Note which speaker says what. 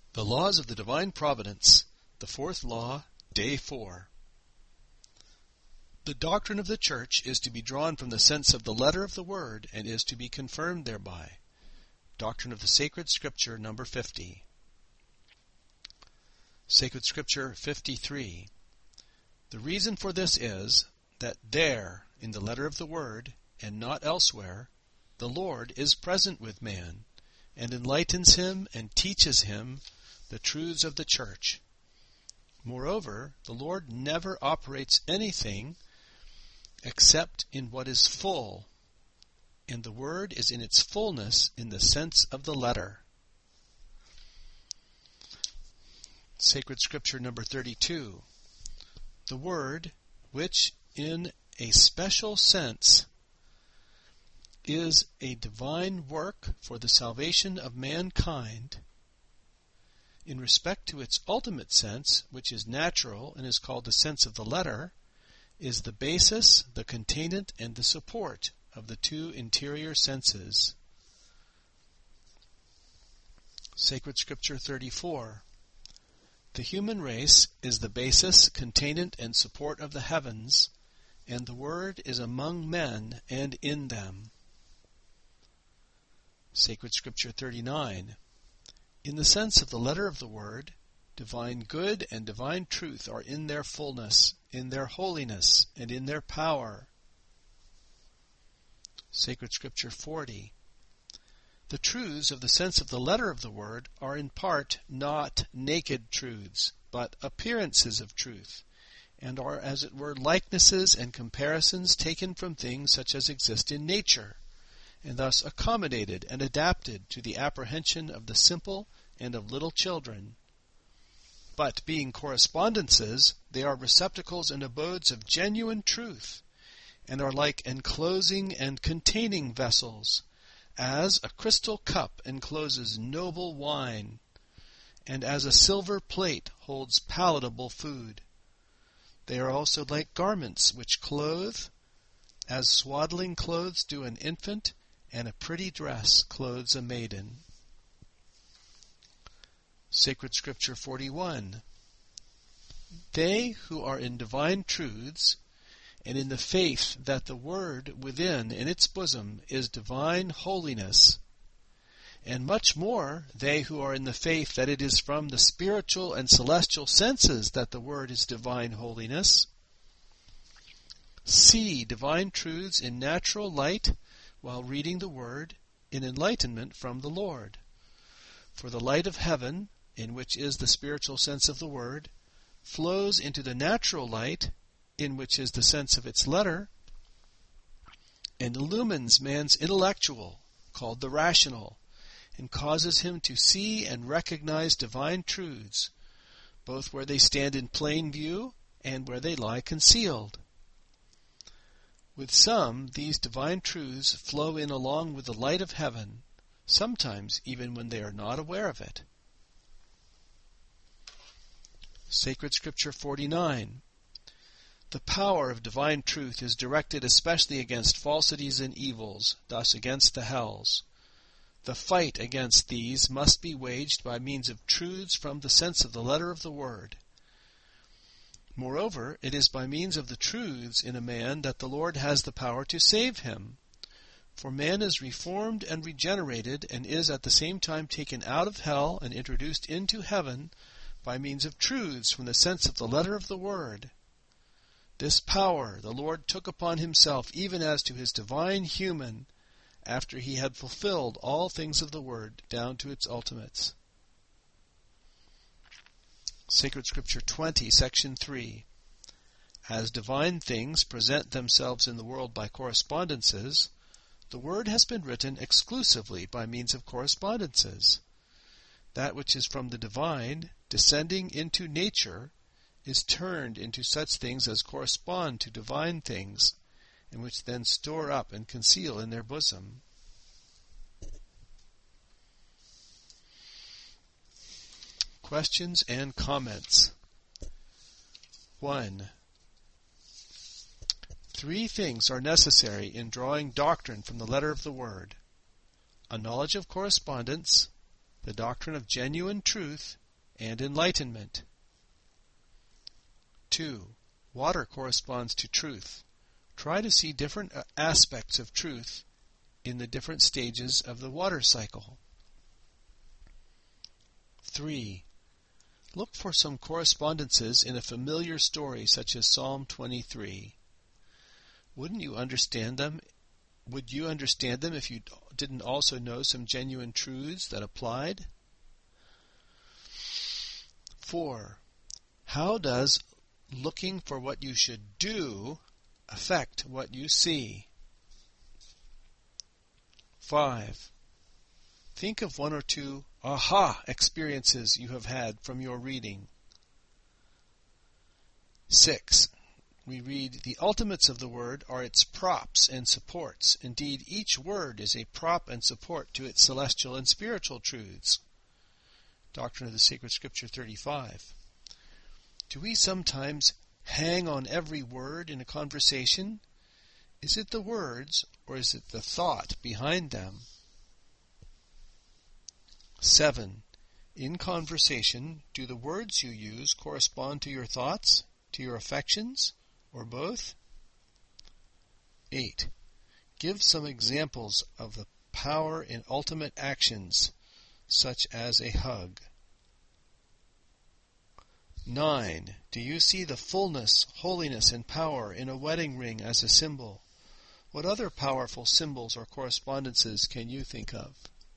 Speaker 1: The Laws of the Divine Providence, the Fourth Law, Day 4. The doctrine of the Church is to be drawn from the sense of the letter of the Word and is to be confirmed thereby. Doctrine of the Sacred Scripture, number 50. Sacred Scripture 53. The reason for this is that there, in the letter of the Word, and not elsewhere, the Lord is present with man, and enlightens him and teaches him the truths of the Church. Moreover, the Lord never operates anything except in what is full, and the Word is in its fullness in the sense of the letter. Sacred Scripture number 32. The Word, which in a special sense is a divine work for the salvation of mankind, in respect to its ultimate sense, which is natural and is called the sense of the letter, is the basis, the containant, and the support of the two interior senses. Sacred Scripture 34. The human race is the basis, containant, and support of the heavens, and the Word is among men and in them. Sacred Scripture 39. In the sense of the letter of the Word, divine good and divine truth are in their fullness, in their holiness, and in their power. Sacred Scripture 40. The truths of the sense of the letter of the Word are in part not naked truths, but appearances of truth, and are as it were likenesses and comparisons taken from things such as exist in nature, and thus accommodated and adapted to the apprehension of the simple and of little children. But being correspondences, they are receptacles and abodes of genuine truth, and are like enclosing and containing vessels, as a crystal cup encloses noble wine, and as a silver plate holds palatable food. They are also like garments which clothe, as swaddling clothes do an infant, and a pretty dress clothes a maiden. Sacred Scripture 41. They who are in divine truths, and in the faith that the Word within in its bosom is divine holiness, and much more they who are in the faith that it is from the spiritual and celestial senses that the Word is divine holiness, see divine truths in natural light while reading the Word in enlightenment from the Lord. For the light of heaven, in which is the spiritual sense of the Word, flows into the natural light, in which is the sense of its letter, and illumines man's intellectual, called the rational, and causes him to see and recognize divine truths, both where they stand in plain view and where they lie concealed. With some, these divine truths flow in along with the light of heaven, sometimes even when they are not aware of it. Sacred Scripture 49. The power of divine truth is directed especially against falsities and evils, thus against the hells. The fight against these must be waged by means of truths from the sense of the letter of the Word. Moreover, it is by means of the truths in a man that the Lord has the power to save him. For man is reformed and regenerated, and is at the same time taken out of hell and introduced into heaven by means of truths from the sense of the letter of the Word. This power the Lord took upon himself even as to his divine human, after he had fulfilled all things of the Word down to its ultimates. Sacred Scripture 20, Section 3. As divine things present themselves in the world by correspondences, the Word has been written exclusively by means of correspondences. That which is from the divine, descending into nature, is turned into such things as correspond to divine things, and which then store up and conceal in their bosom. Questions and comments. 1. 3 things are necessary in drawing doctrine from the letter of the Word: a knowledge of correspondence, the doctrine of genuine truth and enlightenment. 2. Water corresponds to truth. Try to see different aspects of truth in the different stages of the water cycle. 3. Look for some correspondences in a familiar story such as Psalm 23. Would you understand them if you didn't also know some genuine truths that applied? 4. How does looking for what you should do affect what you see? 5. Think of one or two aha experiences you have had from your reading. 6. We read, the ultimates of the Word are its props and supports. Indeed, each word is a prop and support to its celestial and spiritual truths. Doctrine of the Sacred Scripture 35. Do we sometimes hang on every word in a conversation? Is it the words, or is it the thought behind them? 7. In conversation, do the words you use correspond to your thoughts, to your affections, or both? 8. Give some examples of the power in ultimate actions, such as a hug. 9. Do you see the fullness, holiness, and power in a wedding ring as a symbol? What other powerful symbols or correspondences can you think of?